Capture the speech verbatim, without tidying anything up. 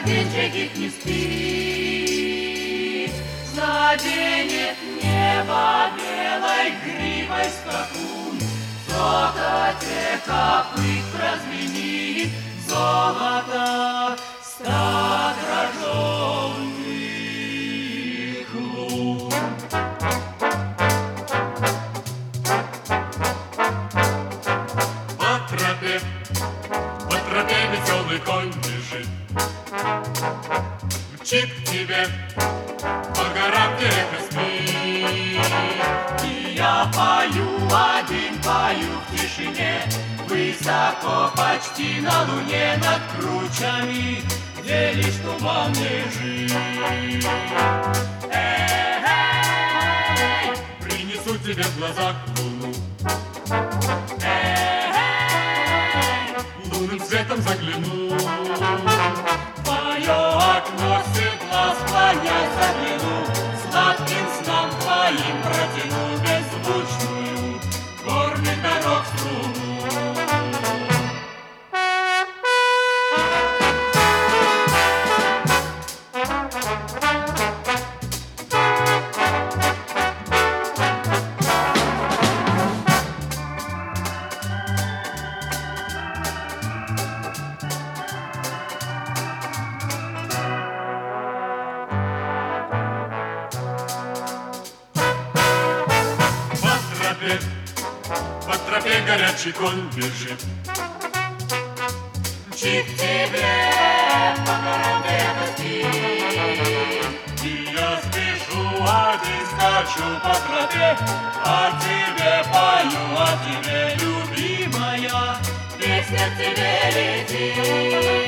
птенчик не спит. Заденет небо белой гривой скакун, в цокоте копыт прозвенит золото стад рожденных лун. По тропе, по тропе веселый конь бежит, мчит к тебе, по горам тихо спит. И я пою один, пою в тишине, высоко, почти на луне, над кручами, где лишь туман лежит. Эй, принесу тебе в глазах луну, лунным светом загляну. Твое окно седла склонясь загляну, сладким снам твоим протяну беззвучную горных дорог струну. По тропе горячий конь бежит, мчит к тебе, по горам тихо спит. И я спешу один, скачу по тропе, о тебе пою, о тебе, любимая, песня к тебе летит.